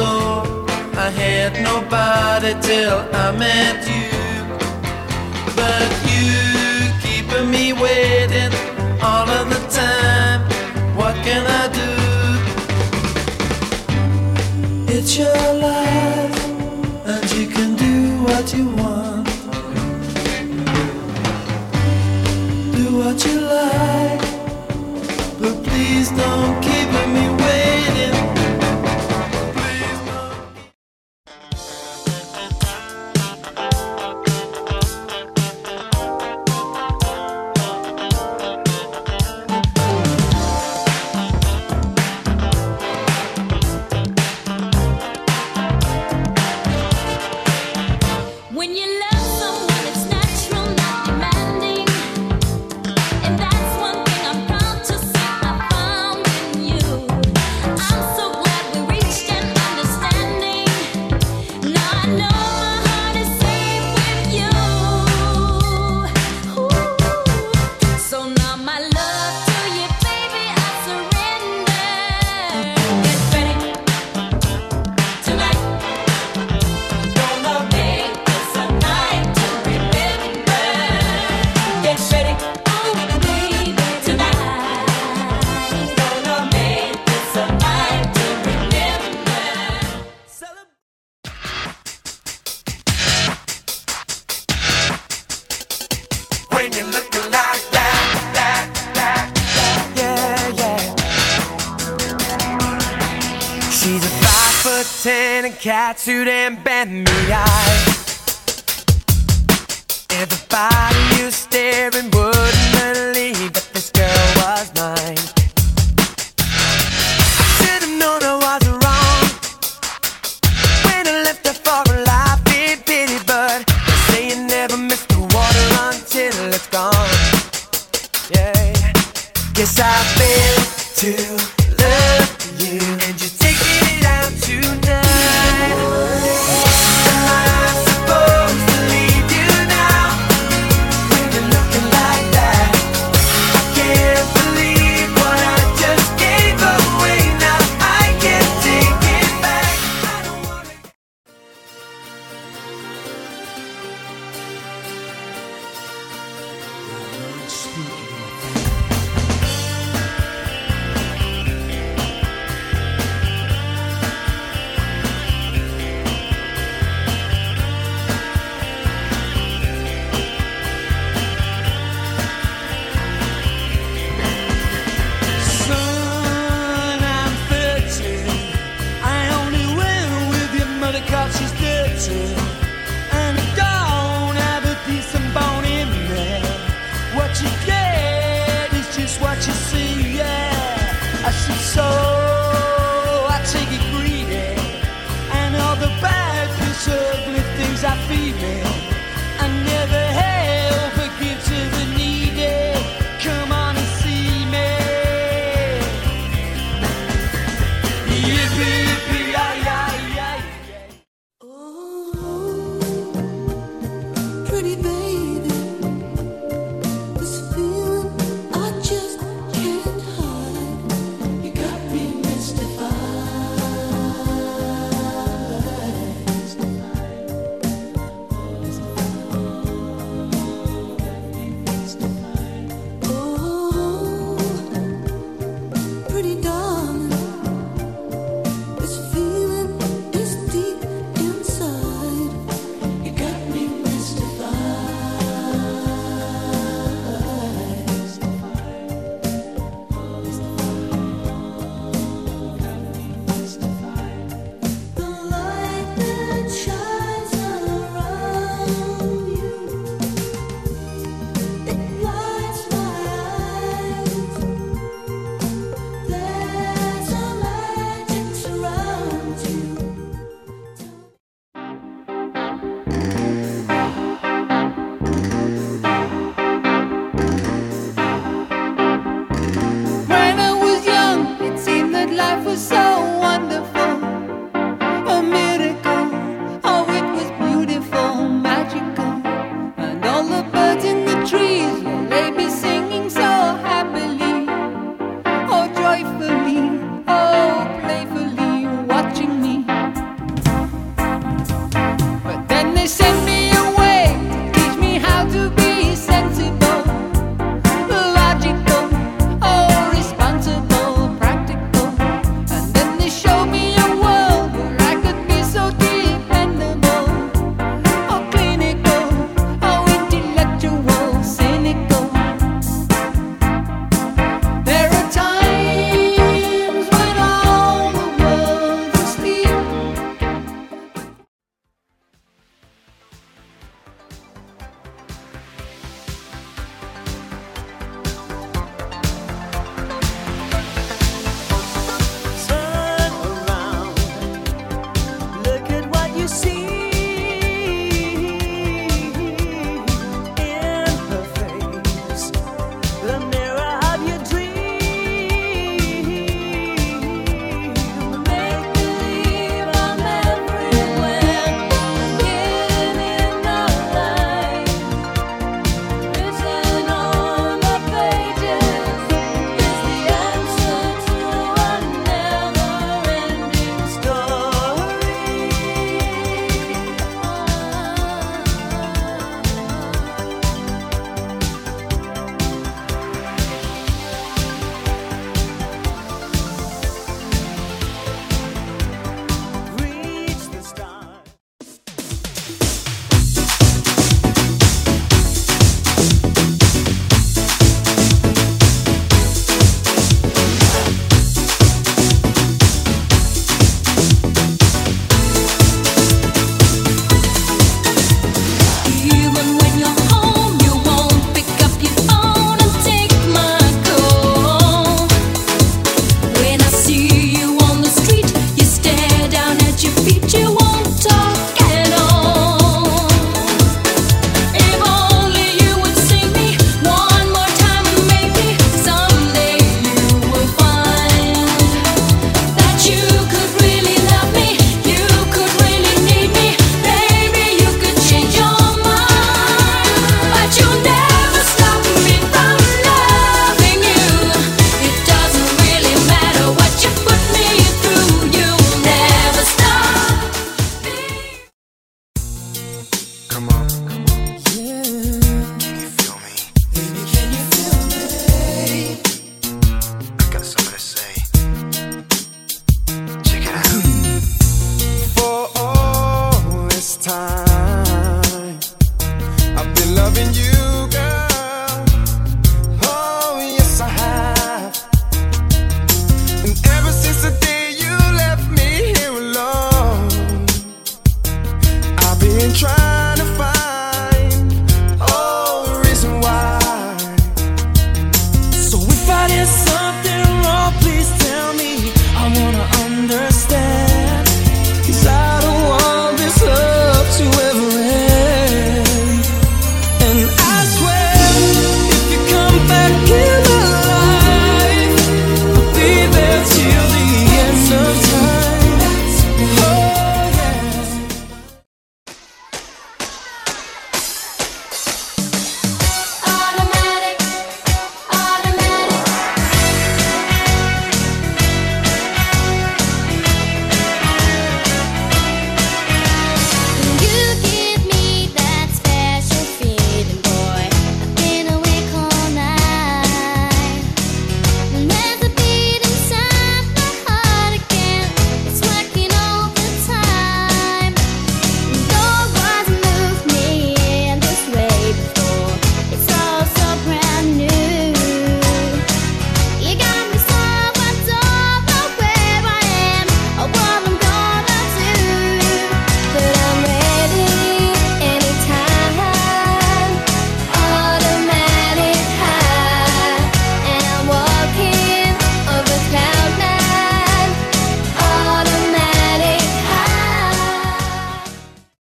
so. I had nobody till I met you. But you keeping me waiting all of the time. What can I do? It's your life, and you can do what you want. Do what you like, but please don't keep me waiting. Please don't. When you love someone, it's natural, not demanding. And that's one thing I'm proud to say I found in you. I'm so glad we reached an understanding. Now I know my heart is safe with you. Ooh. So now my love to you, baby, I surrender. Get ready tonight. Gonna make this a night to remember. Get ready, oh baby, tonight. Gonna make this a night to remember. When you're looking like that, yeah, yeah. She's a 5'10" in catsuit and bend me eyes. Everybody you staring wouldn't believe that this girl was mine. I should've known I was wrong when I left her for a life in pity, but they say you never miss the water until it's gone. Yeah, guess I failed to love you, and you're taking it out tonight. Am I supposed to leave you now when you're looking like that? I can't believe what I just gave away. Now I can't take it back. I don't wanna. Son, I'm 30. I only went with your mother 'cause she's dirty.